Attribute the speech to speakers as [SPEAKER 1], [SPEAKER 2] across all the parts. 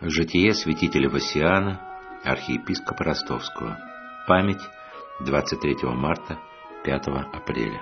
[SPEAKER 1] Житие святителя Васиана, архиепископа Ростовского. Память 23 марта, 5 апреля.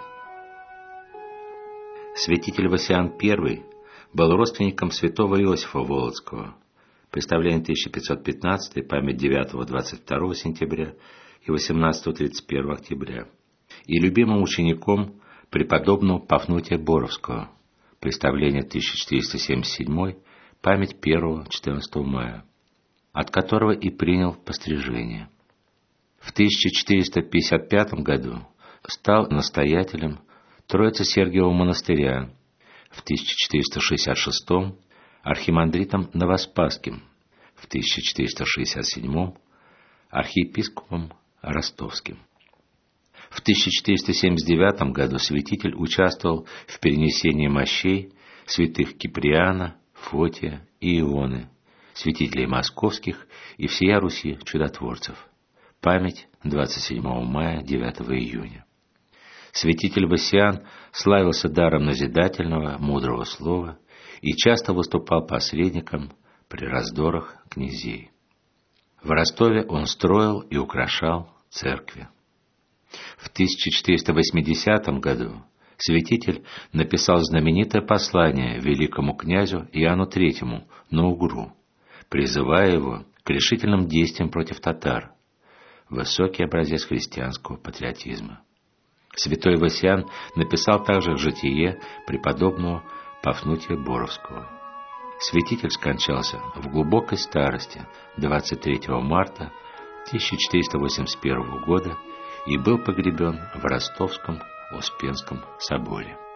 [SPEAKER 1] Святитель Васиан I был родственником святого Иосифа Волоцкого. Представление 1515, память 9-22 сентября и 18-31 октября. И любимым учеником преподобного Пафнутия Боровского. Представление 1477, память 1-14 мая, от которого и принял пострижение. В 1455 году стал настоятелем Троице-Сергиевого монастыря, в 1466 архимандритом Новоспасским, в 1467 архиепископом Ростовским. В 1479 году святитель участвовал в перенесении мощей святых Киприана, Фотия и Ионы, святителей московских и всея Руси чудотворцев. Память 27 мая, 9 июня. Святитель Васиан славился даром назидательного, мудрого слова и часто выступал посредником при раздорах князей. В Ростове он строил и украшал церкви. В 1480 году святитель написал знаменитое послание великому князю Иоанну III на Угру, призывая его к решительным действиям против татар, высокий образец христианского патриотизма. Святой Васиан написал также житие преподобного Пафнутия Боровского. Святитель скончался в глубокой старости 23 марта 1481 года и был погребен в Ростовском Успенском соборе.